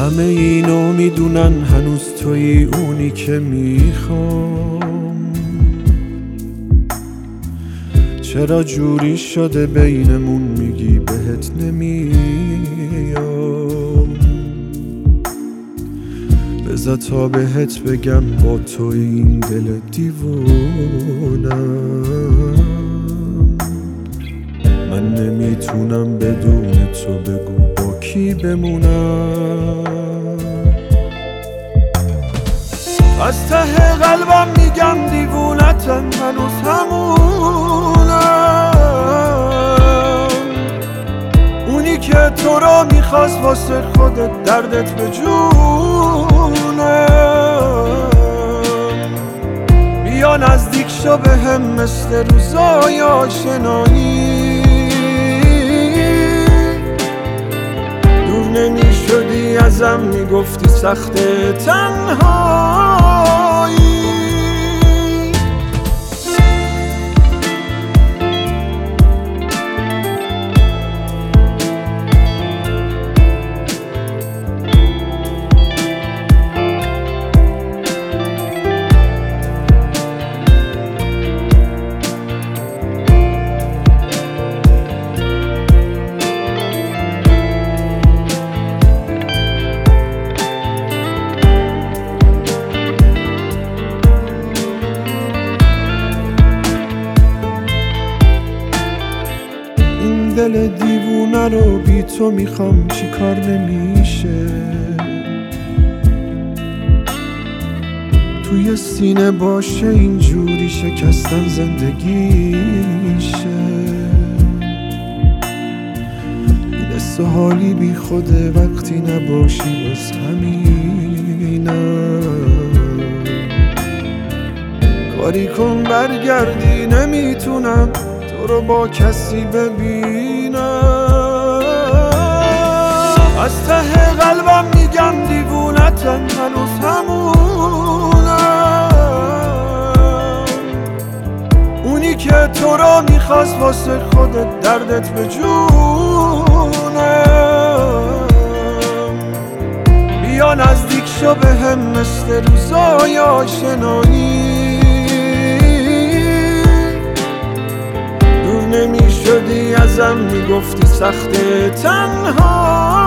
همه اینو میدونن هنوز تویی اونی که میخوام. چرا جوری شده بینمون میگی بهت نمیام؟ بذار تا بهت بگم با تو این دل دیوونم. من نمیتونم بدون تو، بگو با کی بمونم. از ته قلبم میگم دیوونتم، هنوز همونم. اونی که تو رو میخواست واسه خودت دردت به جونم. بیا نزدیک شو به هم مثل روزای آشنایی. دور نمی شدی ازم، میگفتی سخت تنهایی. دل دیوونه رو بی تو میخوام، چی کار نمیشه. توی سینه باشه اینجوری، شکستن زندگیشه. این حس و حالی بی خوده وقتی نباشی، بس همینم. کاری کن برگردی، نمیتونم تو رو با کسی ببینم. از ته قلبم میگم دیوونتم، هنوز همونم. اونی که تو رو میخواست واسه خودت دردت به جونم. بیا نزدیک شو به هم مثل روزای آشنایی. نمی شدی ازم، میگفتی سخت تنها.